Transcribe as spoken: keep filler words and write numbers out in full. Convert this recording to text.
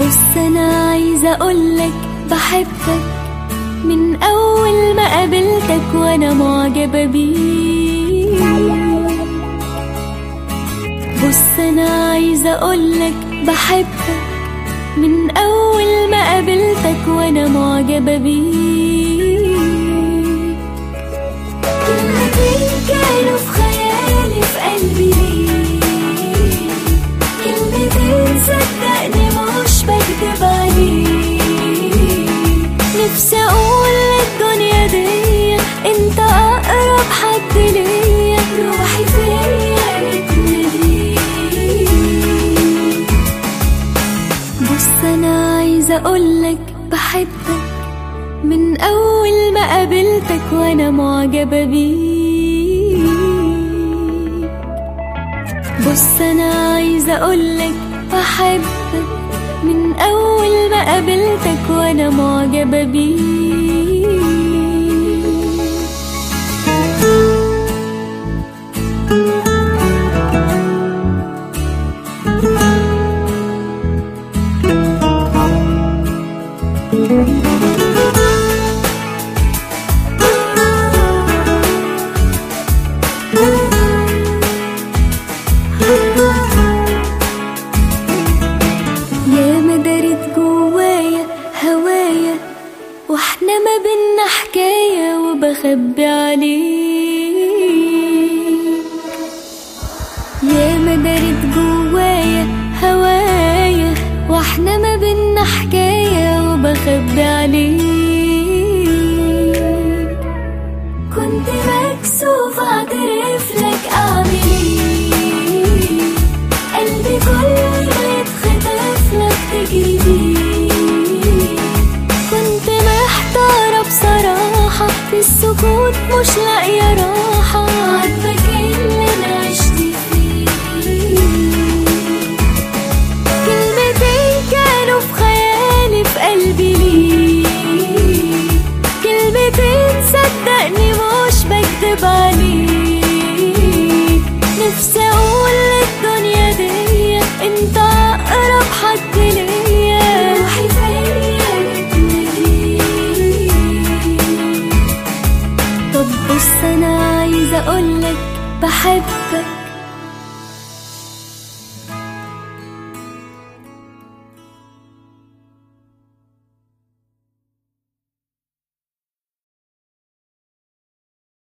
بص انا عايزة اقولك بحبك من اول ما قابلتك وانا معجبة بيك. بص انا عايزة اقولك بحبك من اول ما قابلتك وانا معجبة بيك. كلمتين كانوا في خيالي في قلبي ليك، كلمتين صدقني مش بكدب عليك. نفسي اقول للدنيا دي انت اقرب حد ليا، روحي فيا بتناديك. بص انا عايزة اقولك بحبك من اول ما قابلتك وانا معجبة بيك. بص انا عايزة اقولك بحبك من اول ما قابلتك وانا معجبة بيك. يا ما دارت جوايا هوايا واحنا ما بينا حكاية وبخبي عليك. يا ما دارت جوايا هوايا واحنا ما بينا حكاية وبخبي عليك. كنت مكسوف اعترف لك اعمل ايه، قلبي كل ما يتخطف لك تجري بيه. كنت محتارة بصراحة في السكوت مش لاقية راحة، عاتبك اللي انا عشت فيه. كلمتين كانوا في خيالي في قلبي ليك، كلمتين صدقني مش بكدب عليك. نفسي اقول للدنيا دي انت اقرب حد ليا، روحي فيا بتناديك. طب بص انا عايزة اقولك بحبك